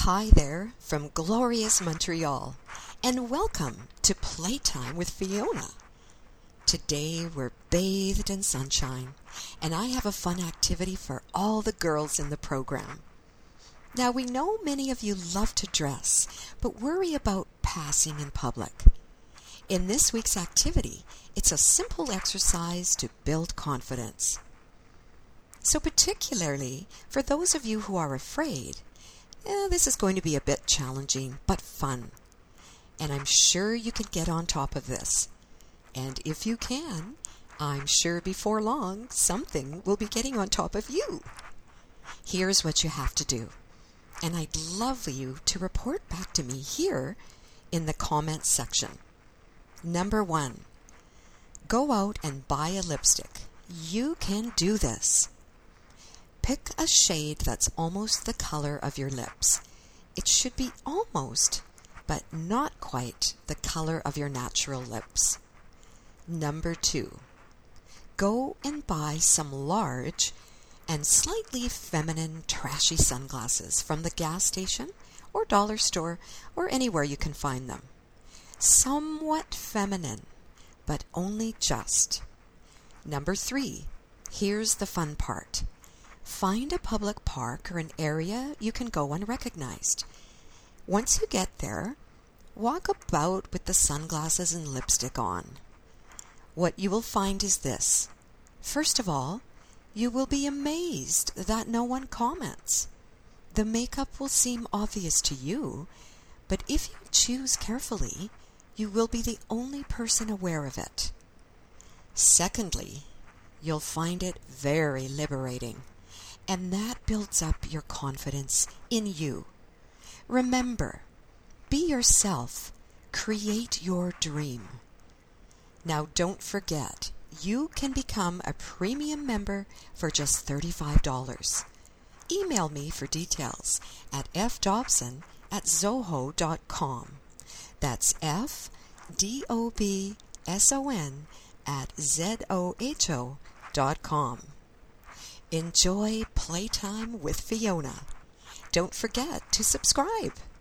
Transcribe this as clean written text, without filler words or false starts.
Hi there from glorious Montreal, and welcome to Playtime with Fiona. Today we're bathed in sunshine, and I have a fun activity for all the girls in the program. Now we know many of you love to dress, but worry about passing in public. In this week's activity, it's a simple exercise to build confidence. So particularly for those of you who are afraid, this is going to be a bit challenging, but fun. And I'm sure you can get on top of this. And if you can, I'm sure before long, something will be getting on top of you. Here's what you have to do. And I'd love you to report back to me here in the comments section. Number 1, go out and buy a lipstick. You can do this. Pick a shade that's almost the color of your lips. It should be almost, but not quite, the color of your natural lips. Number 2, go and buy some large and slightly feminine, trashy sunglasses from the gas station or dollar store or anywhere you can find them. Somewhat feminine, but only just. Number 3, here's the fun part. Find a public park or an area you can go unrecognized. Once you get there, walk about with the sunglasses and lipstick on. What you will find is this. First of all, you will be amazed that no one comments. The makeup will seem obvious to you, but if you choose carefully, you will be the only person aware of it. Secondly, you'll find it very liberating. And that builds up your confidence in you. Remember, be yourself. Create your dream. Now don't forget, you can become a premium member for just $35. Email me for details at fdobson@zoho.com. That's FDOBSON@ZOHO.com. Enjoy Playtime with Fiona. Don't forget to subscribe.